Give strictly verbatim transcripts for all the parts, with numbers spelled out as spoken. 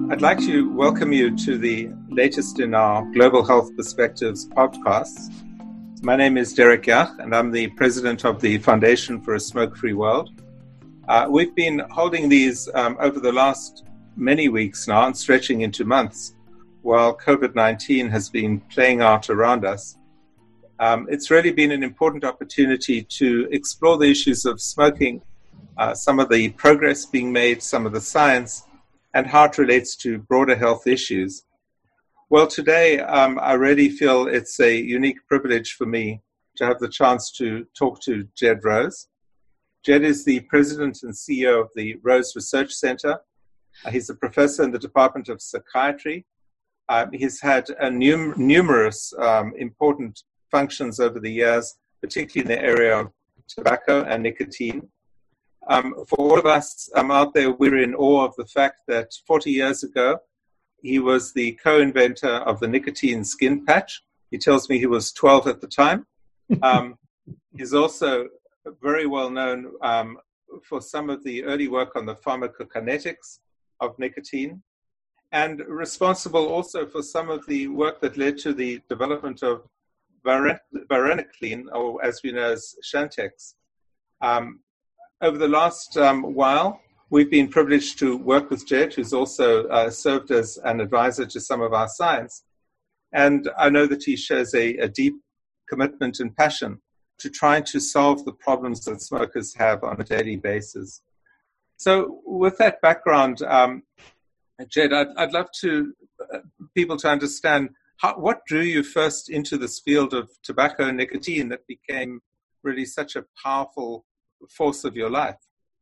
I'd like to welcome you to the latest in our Global Health Perspectives podcasts. My name is Derek Yach, and I'm the president of the Foundation for a Smoke-Free World. Uh, we've been holding these um, over the last many weeks now and stretching into months while COVID nineteen has been playing out around us. Um, it's really been an important opportunity to explore the issues of smoking, uh, some of the progress being made, some of the science, and how it relates to broader health issues. Well, today um, I really feel it's a unique privilege for me to have the chance to talk to Jed Rose. Jed is the president and C E O of the Rose Research Center. Uh, he's a professor in the Department of Psychiatry. Uh, he's had uh, num- numerous um, important functions over the years, particularly in the area of tobacco and nicotine. Um, for all of us um, out there, we're in awe of the fact that forty years ago, he was the co-inventor of the nicotine skin patch. He tells me he was twelve at the time. Um, he's also very well known um, for some of the early work on the pharmacokinetics of nicotine, and responsible also for some of the work that led to the development of varenicline, or as we know as Chantix. Um, over the last um, while, we've been privileged to work with Jed, who's also uh, served as an advisor to some of our science. And I know that he shows a, a deep commitment and passion to trying to solve the problems that smokers have on a daily basis. So with that background, um, Jed, I'd, I'd love to uh, people to understand how, what drew you first into this field of tobacco and nicotine that became really such a powerful force of your life.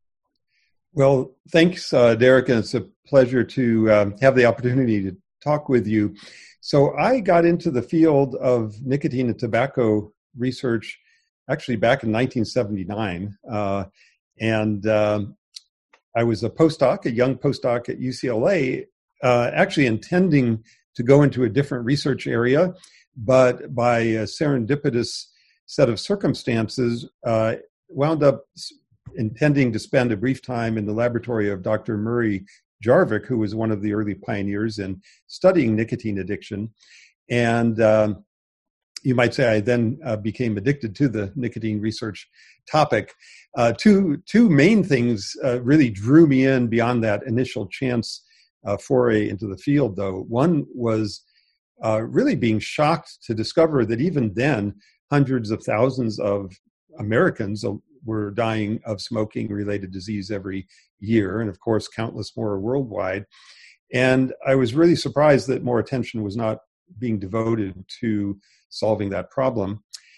Well, thanks, uh, Derek, and it's a pleasure to um, have the opportunity to talk with you. So I got into the field of nicotine and tobacco research actually back in nineteen seventy-nine, uh, and um, I was a postdoc, a young postdoc at U C L A, uh, actually intending to go into a different research area, but by a serendipitous set of circumstances, uh, wound up intending to spend a brief time in the laboratory of Doctor Murray Jarvik, who was one of the early pioneers in studying nicotine addiction. And um, you might say I then uh, became addicted to the nicotine research topic. Uh, two, two main things uh, really drew me in beyond that initial chance uh, foray into the field, though. One was uh, really being shocked to discover that even then, hundreds of thousands of Americans were dying of smoking-related disease every year, and of course, countless more worldwide. And I was really surprised that more attention was not being devoted to solving that problem.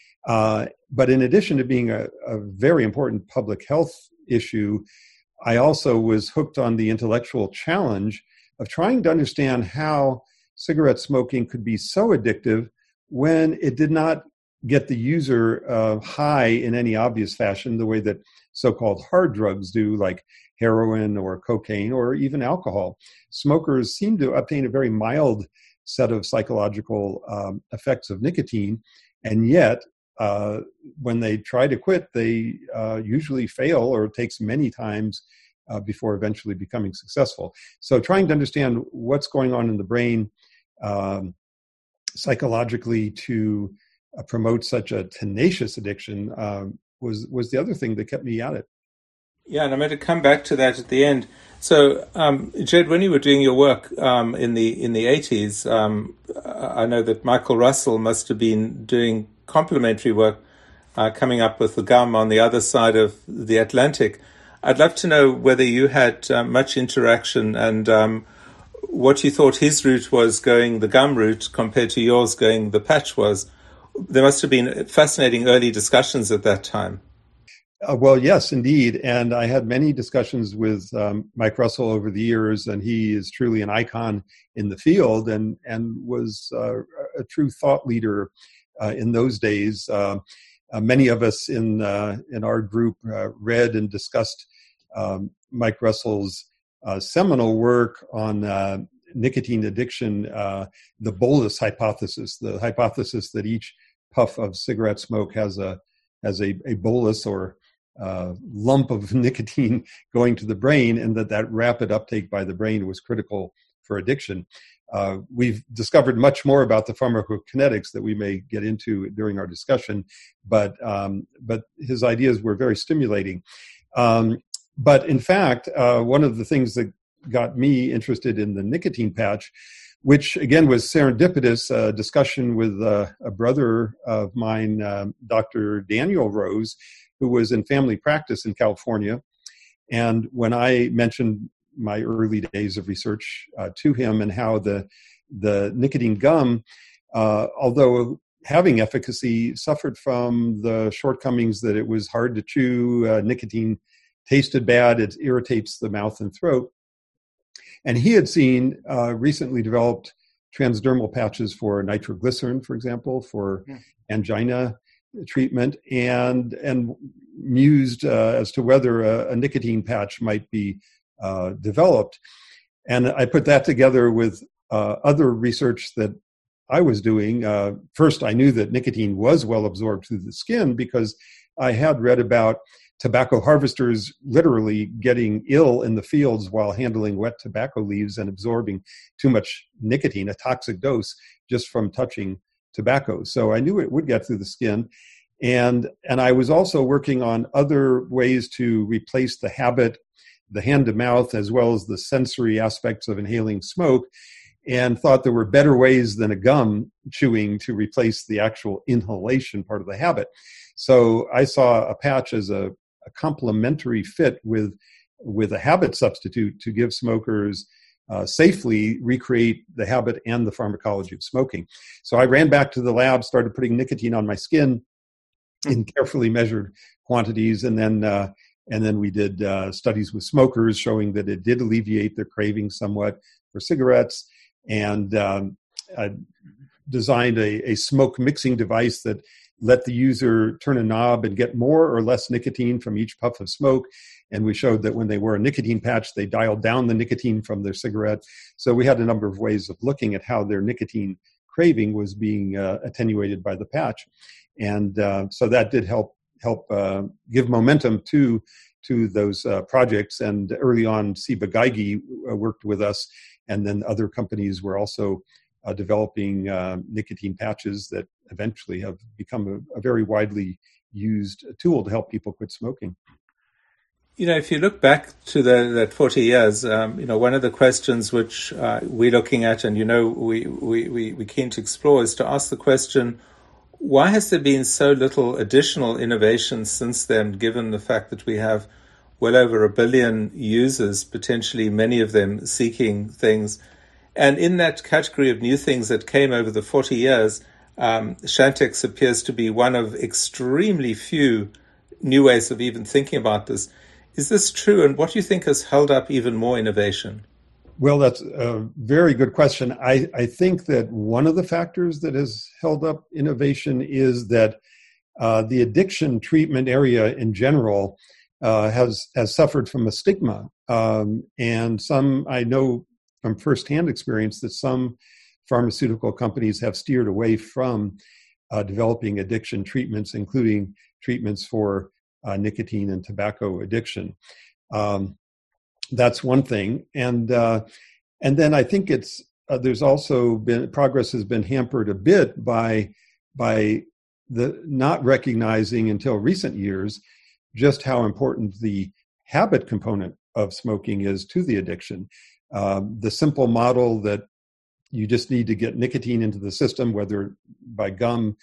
Uh, but in addition to being a, a very important public health issue, I also was hooked on the intellectual challenge of trying to understand how cigarette smoking could be so addictive when it did not get the user uh, high in any obvious fashion, the way that so-called hard drugs do, like heroin or cocaine or even alcohol. Smokers seem to obtain a very mild set of psychological um, effects of nicotine, and yet uh, when they try to quit, they uh, usually fail, or it takes many times uh, before eventually becoming successful. So trying to understand what's going on in the brain um, psychologically to Uh, promote such a tenacious addiction um, was was the other thing that kept me at it. Yeah, and I'm going to come back to that at the end. So, um, Jed, when you were doing your work um, in the in the eighties, um, I know that Michael Russell must have been doing complementary work, uh, coming up with the gum on the other side of the Atlantic. I'd love to know whether you had uh, much interaction and um, what you thought his route was going the gum route compared to yours going the patch was. There must have been fascinating early discussions at that time. Uh, well, yes, indeed. And I had many discussions with um, Mike Russell over the years, and he is truly an icon in the field and, and was uh, a true thought leader uh, in those days. Uh, uh, many of us in, uh, in our group uh, read and discussed um, Mike Russell's uh, seminal work on uh, nicotine addiction, uh, the bolus hypothesis, the hypothesis that each puff of cigarette smoke has a has a, a bolus or uh, lump of nicotine going to the brain, and that that rapid uptake by the brain was critical for addiction. Uh, we've discovered much more about the pharmacokinetics that we may get into during our discussion, but um, but his ideas were very stimulating. Um, but in fact, uh, one of the things that got me interested in the nicotine patch, which again was serendipitous, a discussion with uh, a brother of mine, uh, Doctor Daniel Rose, who was in family practice in California. And when I mentioned my early days of research uh, to him and how the the nicotine gum, uh, although having efficacy, suffered from the shortcomings that it was hard to chew, uh, nicotine tasted bad, it irritates the mouth and throat. And he had seen uh, recently developed transdermal patches for nitroglycerin, for example, for yeah. angina treatment, and and mused uh, as to whether a, a nicotine patch might be uh, developed. And I put that together with uh, other research that I was doing. Uh, first, I knew that nicotine was well absorbed through the skin because I had read about tobacco harvesters literally getting ill in the fields while handling wet tobacco leaves and absorbing too much nicotine, a toxic dose, just from touching tobacco. So I knew it would get through the skin. And, and I was also working on other ways to replace the habit, the hand to mouth, as well as the sensory aspects of inhaling smoke, and thought there were better ways than a gum chewing to replace the actual inhalation part of the habit. So I saw a patch as a, a complementary fit with, with a habit substitute to give smokers uh, safely recreate the habit and the pharmacology of smoking. So I ran back to the lab, started putting nicotine on my skin in carefully measured quantities, and then uh, and then we did uh, studies with smokers showing that it did alleviate their cravings somewhat for cigarettes, and um, I designed a, a smoke mixing device that let the user turn a knob and get more or less nicotine from each puff of smoke. And we showed that when they wore a nicotine patch, they dialed down the nicotine from their cigarette. So we had a number of ways of looking at how their nicotine craving was being uh, attenuated by the patch. And uh, so that did help help uh, give momentum to to those uh, projects. And early on, Siba Geigy uh, worked with us, and then other companies were also uh, developing uh, nicotine patches that eventually have become a, a very widely used tool to help people quit smoking. You know, if you look back to the, that forty years, um, you know, one of the questions which uh, we're looking at, and, you know, we, we, we, we're keen to explore, is to ask the question, why has there been so little additional innovation since then, given the fact that we have well over a billion users, potentially many of them seeking things? And in that category of new things that came over the forty years, um, Chantix appears to be one of extremely few new ways of even thinking about this. Is this true? And what do you think has held up even more innovation? Well, that's a very good question. I, I think that one of the factors that has held up innovation is that uh, the addiction treatment area in general uh, has has suffered from a stigma. Um, and some, I know from firsthand experience, that some pharmaceutical companies have steered away from uh, developing addiction treatments, including treatments for uh, nicotine and tobacco addiction. Um, That's one thing, and uh, and then I think it's uh, there's also been progress has been hampered a bit by by the not recognizing until recent years just how important the habit component of smoking is to the addiction. Um, the simple model that you just need to get nicotine into the system, whether by gum,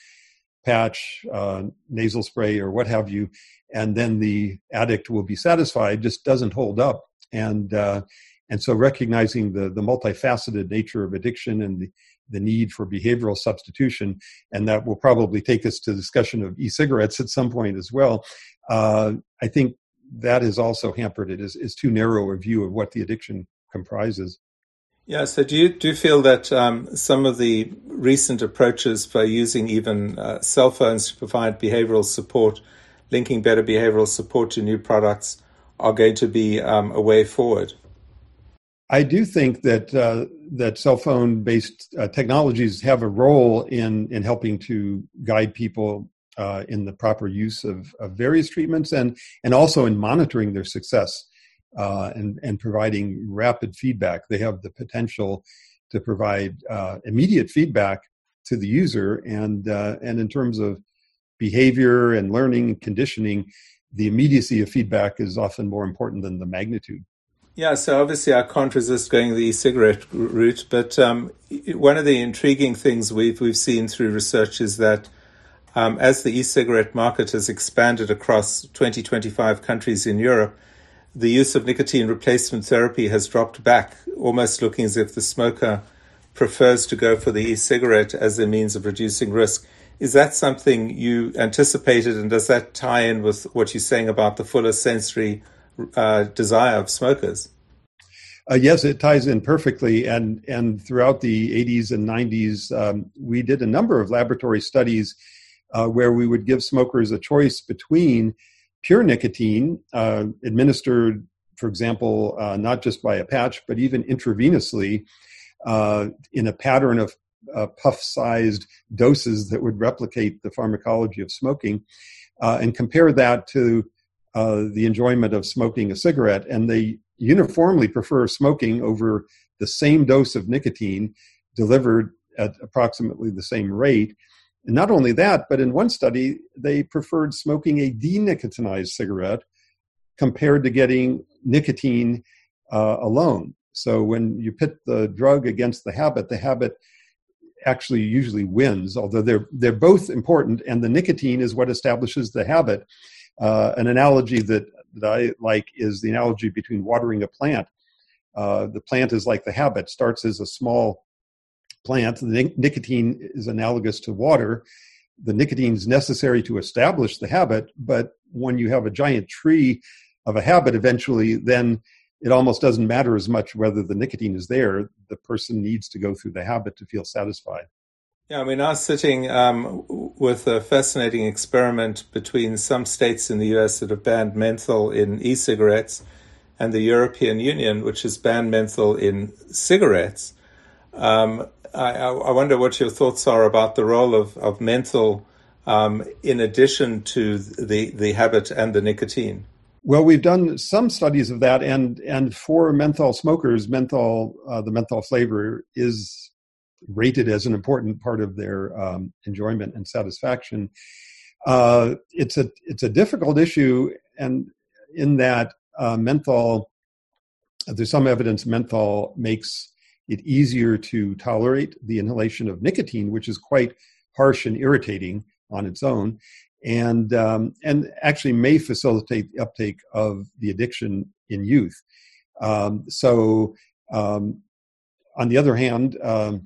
patch, uh, nasal spray, or what have you, and then the addict will be satisfied, just doesn't hold up. And uh, and so recognizing the, the multifaceted nature of addiction and the, the need for behavioral substitution, and that will probably take us to the discussion of e-cigarettes at some point as well, uh, I think that has also hampered it, is, is too narrow a view of what the addiction comprises. Yeah, so do you, do you feel that um, some of the recent approaches for using even uh, cell phones to provide behavioral support, linking better behavioral support to new products, are going to be um, a way forward? I do think that uh, that cell phone-based uh, technologies have a role in in helping to guide people uh, in the proper use of, of various treatments, and and also in monitoring their success. uh, and, and providing rapid feedback. They have the potential to provide uh, immediate feedback to the user, and uh, and in terms of behavior and learning and conditioning, the immediacy of feedback is often more important than the magnitude. Yeah, so obviously I can't resist going the e-cigarette route, but um, one of the intriguing things we've we've seen through research is that um, as the e-cigarette market has expanded across twenty, twenty-five countries in Europe, the use of nicotine replacement therapy has dropped back, almost looking as if the smoker prefers to go for the e-cigarette as a means of reducing risk. Is that something you anticipated, and does that tie in with what you're saying about the fuller sensory uh, desire of smokers? Uh, yes, it ties in perfectly. And, and throughout the eighties and nineties, um, we did a number of laboratory studies uh, where we would give smokers a choice between pure nicotine, uh, administered, for example, uh, not just by a patch, but even intravenously uh, in a pattern of uh, puff-sized doses that would replicate the pharmacology of smoking, uh, and compare that to uh, the enjoyment of smoking a cigarette. And they uniformly prefer smoking over the same dose of nicotine delivered at approximately the same rate. And not only that, but in one study, they preferred smoking a denicotinized cigarette compared to getting nicotine uh, alone. So when you pit the drug against the habit, the habit actually usually wins, although they're they're both important, and the nicotine is what establishes the habit. Uh, an analogy that, that I like is the analogy between watering a plant. Uh, the plant is like the habit, starts as a small plant. The nic- nicotine is analogous to water. The nicotine is necessary to establish the habit, but when you have a giant tree of a habit, eventually then it almost doesn't matter as much whether the nicotine is there. The person needs to go through the habit to feel satisfied. Yeah, I mean, I was sitting um, with a fascinating experiment between some states in the U S that have banned menthol in e-cigarettes and the European Union, which has banned menthol in cigarettes. Um, I, I wonder what your thoughts are about the role of, of menthol um, in addition to the, the habit and the nicotine. Well, we've done some studies of that, and and for menthol smokers, menthol, uh, the menthol flavor is rated as an important part of their um, enjoyment and satisfaction. Uh, it's a it's a difficult issue, and in that uh, menthol, there's some evidence menthol makes it easier to tolerate the inhalation of nicotine, which is quite harsh and irritating on its own, and um, and actually may facilitate the uptake of the addiction in youth. Um, so, um, on the other hand, um,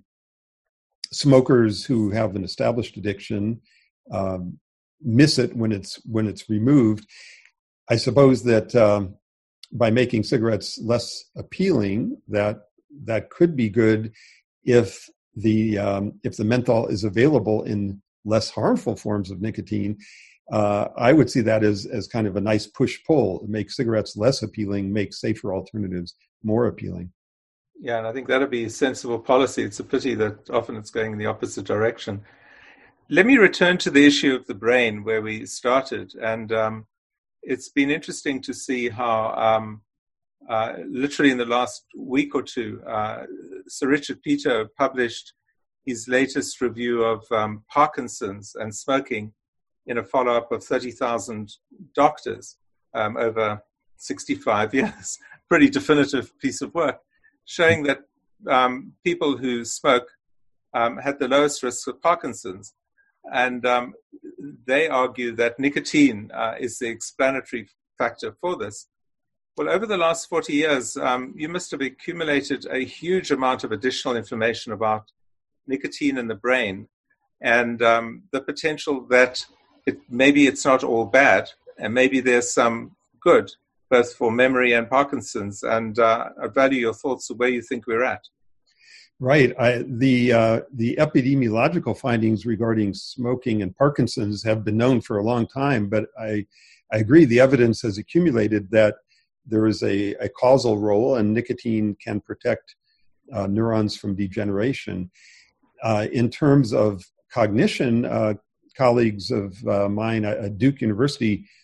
smokers who have an established addiction um, miss it when it's when it's removed. I suppose that um, by making cigarettes less appealing, that that could be good if the um, if the menthol is available in less harmful forms of nicotine. Uh, I would see that as as kind of a nice push-pull. Make cigarettes less appealing, make safer alternatives more appealing. Yeah, and I think that'd be sensible policy. It's a pity that often it's going in the opposite direction. Let me return to the issue of the brain where we started. And um, it's been interesting to see how um, uh, literally in the last week or two, uh, Sir Richard Peto published his latest review of um, Parkinson's and smoking in a follow-up of thirty thousand doctors um, over sixty-five years. Pretty definitive piece of work, showing that um, people who smoke um, had the lowest risk of Parkinson's. And um, they argue that nicotine uh, is the explanatory factor for this. Well, over the last forty years, um, you must have accumulated a huge amount of additional information about nicotine in the brain and um, the potential that it, maybe it's not all bad and maybe there's some good, both for memory and Parkinson's. And uh, I value your thoughts of where you think we're at. Right. I, the uh, the epidemiological findings regarding smoking and Parkinson's have been known for a long time, but I I agree the evidence has accumulated that there is a, a causal role, and nicotine can protect uh, neurons from degeneration. Uh, in terms of cognition, uh, colleagues of uh, mine at Duke University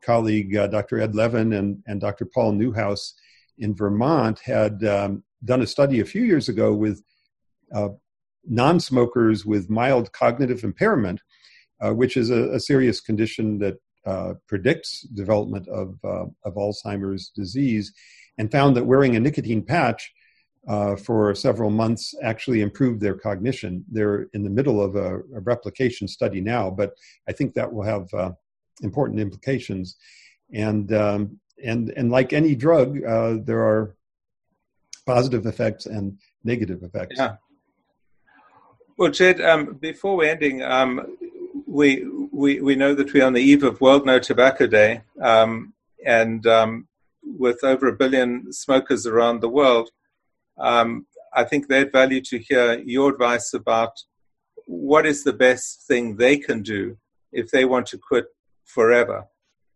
colleague, uh, Doctor Ed Levin and, and Doctor Paul Newhouse in Vermont had um, done a study a few years ago with uh, non-smokers with mild cognitive impairment, uh, which is a, a serious condition that uh, predicts development of, uh, of Alzheimer's disease, and found that wearing a nicotine patch uh, for several months actually improved their cognition. They're in the middle of a, a replication study now, but I think that will have uh, important implications. And, um, and, and like any drug, uh, there are positive effects and negative effects. Yeah. Well, Jed, um, before we're ending, um, we, we we know that we're on the eve of World No Tobacco Day, um, and um, with over a billion smokers around the world, um, I think they'd value to hear your advice about what is the best thing they can do if they want to quit forever.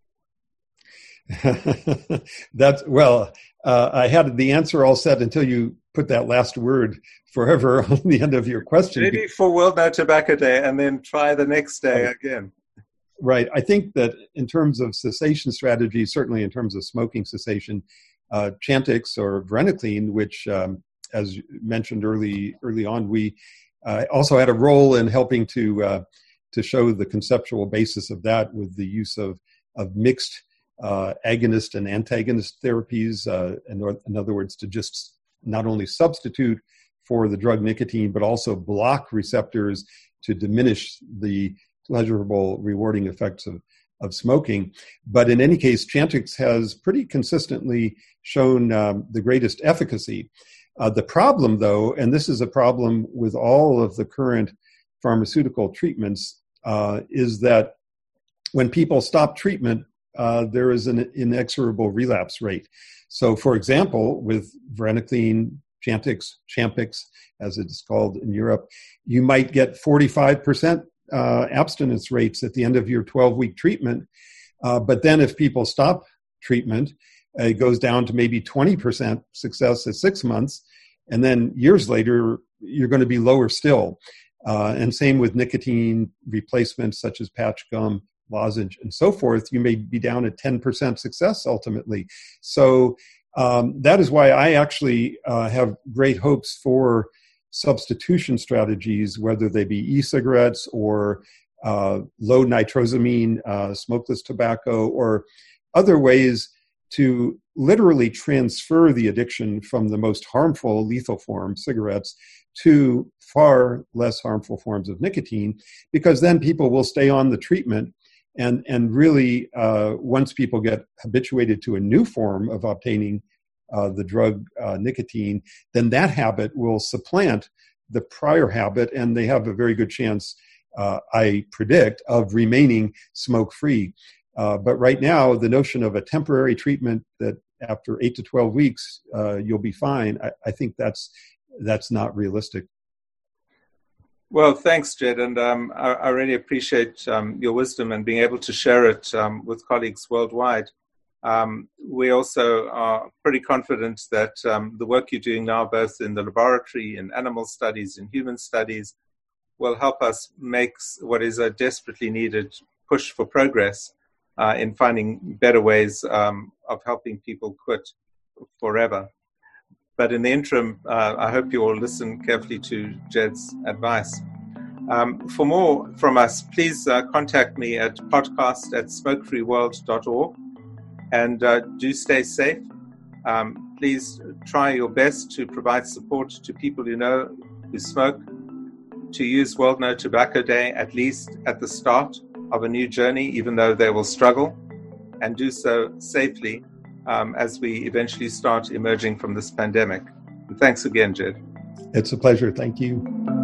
That's, well, uh, I had the answer all set until you put that last word, forever, on the end of your question. Maybe for World No Tobacco Day and then try the next day right. again. Right. I think that in terms of cessation strategies, certainly in terms of smoking cessation, uh, Chantix or varenicline, which, um, as mentioned early early on, we uh, also had a role in helping to uh, to show the conceptual basis of that with the use of of mixed uh, agonist and antagonist therapies. Uh, in, in other words, to just not only substitute for the drug nicotine, but also block receptors to diminish the pleasurable, rewarding effects of, of smoking. But in any case, Chantix has pretty consistently shown um, the greatest efficacy. Uh, the problem, though, and this is a problem with all of the current pharmaceutical treatments, uh, is that when people stop treatment, uh, there is an inexorable relapse rate. So, for example, with varenicline, Chantix, Champix, as it is called in Europe, you might get forty-five percent uh, abstinence rates at the end of your twelve-week treatment. Uh, but then if people stop treatment, uh, it goes down to maybe twenty percent success at six months. And then years later, you're going to be lower still. Uh, and same with nicotine replacements such as patch gum, lozenge, and so forth. You may be down at ten percent success ultimately. So um, that is why I actually uh, have great hopes for substitution strategies, whether they be e-cigarettes or uh, low nitrosamine uh, smokeless tobacco, or other ways to literally transfer the addiction from the most harmful, lethal form, cigarettes, to far less harmful forms of nicotine, because then people will stay on the treatment. And, and really, uh, once people get habituated to a new form of obtaining uh, the drug uh, nicotine, then that habit will supplant the prior habit, and they have a very good chance, uh, I predict, of remaining smoke-free. Uh, but right now, the notion of a temporary treatment that after eight to twelve weeks, uh, you'll be fine, I, I think that's that's not realistic. Well, thanks, Jed, and um, I, I really appreciate um, your wisdom and being able to share it um, with colleagues worldwide. Um, we also are pretty confident that um, the work you're doing now, both in the laboratory, in animal studies, in human studies, will help us make what is a desperately needed push for progress uh, in finding better ways um, of helping people quit forever. But in the interim, uh, I hope you all listen carefully to Jed's advice. Um, for more from us, please uh, contact me at podcast at smoke free world dot org, and uh, do stay safe. Um, please try your best to provide support to people you know who smoke, to use World No Tobacco Day at least at the start of a new journey, even though they will struggle, and do so safely Um, as we eventually start emerging from this pandemic. And thanks again, Jed. It's a pleasure. Thank you.